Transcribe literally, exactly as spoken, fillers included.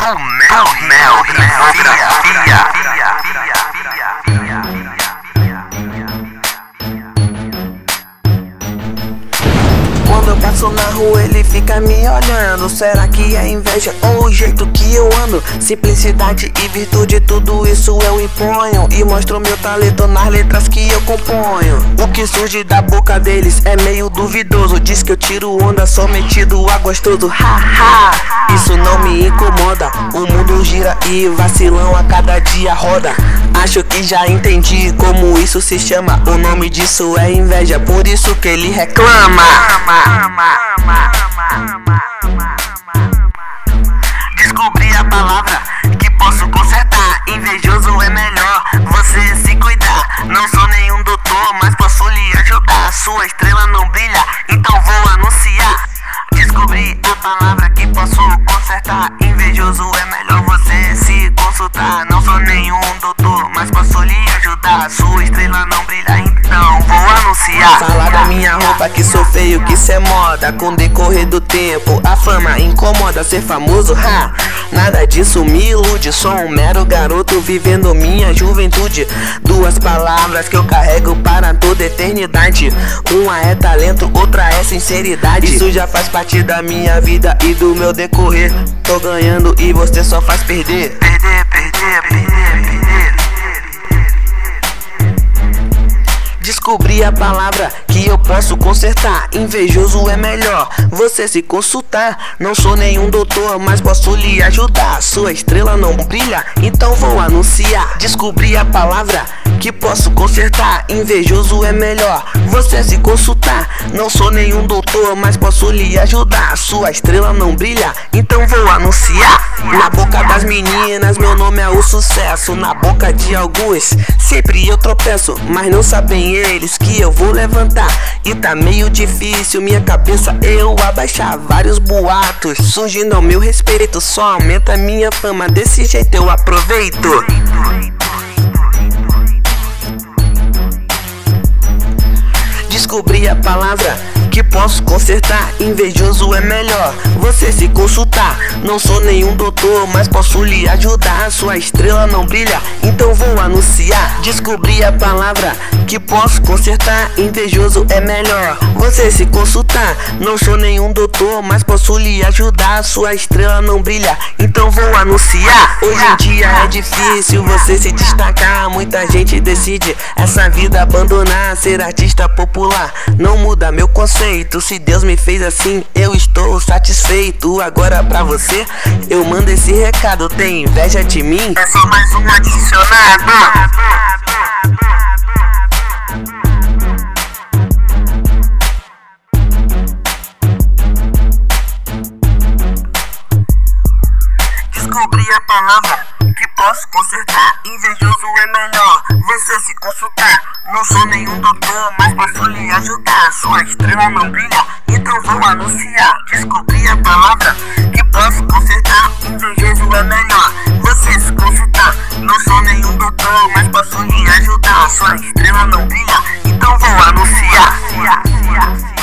do mel, mel, fia, Quando eu passo na rua ele fica me olhando. Será que é inveja ou o jeito que eu ando? Simplicidade e virtude, tudo isso eu imponho e mostro meu talento nas letras que eu componho. O que surge da boca deles é meio duvidoso. Diz que eu tiro onda, sou metido a gostoso. Ha, ha. Isso não me incomoda. O mundo gira e vacilão a cada dia roda. Acho que já entendi como isso se chama. O nome disso é inveja, por isso que ele reclama. Descobri a palavra que posso consertar. Invejoso é melhor você se cuidar. Não sou nenhum doutor, mas posso lhe ajudar. Sua estrela não brilha, então vou anunciar. Descobri a palavra que posso consertar. Invejoso é melhor você se consultar. Não sou nenhum doutor, mas posso lhe ajudar. Sua estrela não brilha, então vou anunciar. Falar da minha roupa que sou feio, que cê é moda. Com o decorrer do tempo a fama incomoda. Ser famoso, ha, nada disso me ilude. Sou um mero garoto vivendo minha juventude. Duas palavras que eu carrego para toda eternidade. Uma é talento, outra é sinceridade. Isso já faz parte da minha vida e do meu decorrer. Tô ganhando e você só faz perder. Perder, perder, perder, perder. Descobri a palavra que eu posso consertar. Invejoso é melhor você se consultar. Não sou nenhum doutor, mas posso lhe ajudar. Sua estrela não brilha, então vou anunciar. Descobri a palavra que posso consertar. Invejoso é melhor você se consultar. Não sou nenhum doutor, mas posso lhe ajudar. Sua estrela não brilha, então vou anunciar. Na boca das meninas meu nome é o sucesso. Na boca de alguns sempre eu tropeço, mas não sabem eles que eu vou levantar. E tá meio difícil minha cabeça eu abaixar. Vários boatos surgindo ao meu respeito, só aumenta minha fama, desse jeito eu aproveito. Descobri a palavra que posso consertar. Invejoso é melhor você se consultar. Não sou nenhum doutor, mas posso lhe ajudar. Sua estrela não brilha, então vou anunciar. Descobri a palavra que posso consertar. Invejoso é melhor você se consultar. Não sou nenhum doutor, mas posso lhe ajudar. Sua estrela não brilha, então vou anunciar. Hoje em dia é difícil você se destacar. Muita gente decide essa vida abandonar. Ser artista popular não muda meu conceito. Se Deus me fez assim, eu estou satisfeito. Agora pra você, eu mando esse recado. Tem inveja de mim? É só mais um adicionado. Descobri a palavra que posso consertar. Invejoso é melhor você se consultar. Não sou nenhum doutor, mas posso lhe ajudar. Sua estrela não brilha, então vou anunciar. Descobri a palavra que posso consertar. Invejoso é melhor você se consultar. Não sou nenhum doutor, mas posso lhe ajudar. Sua estrela não brilha, então vou anunciar.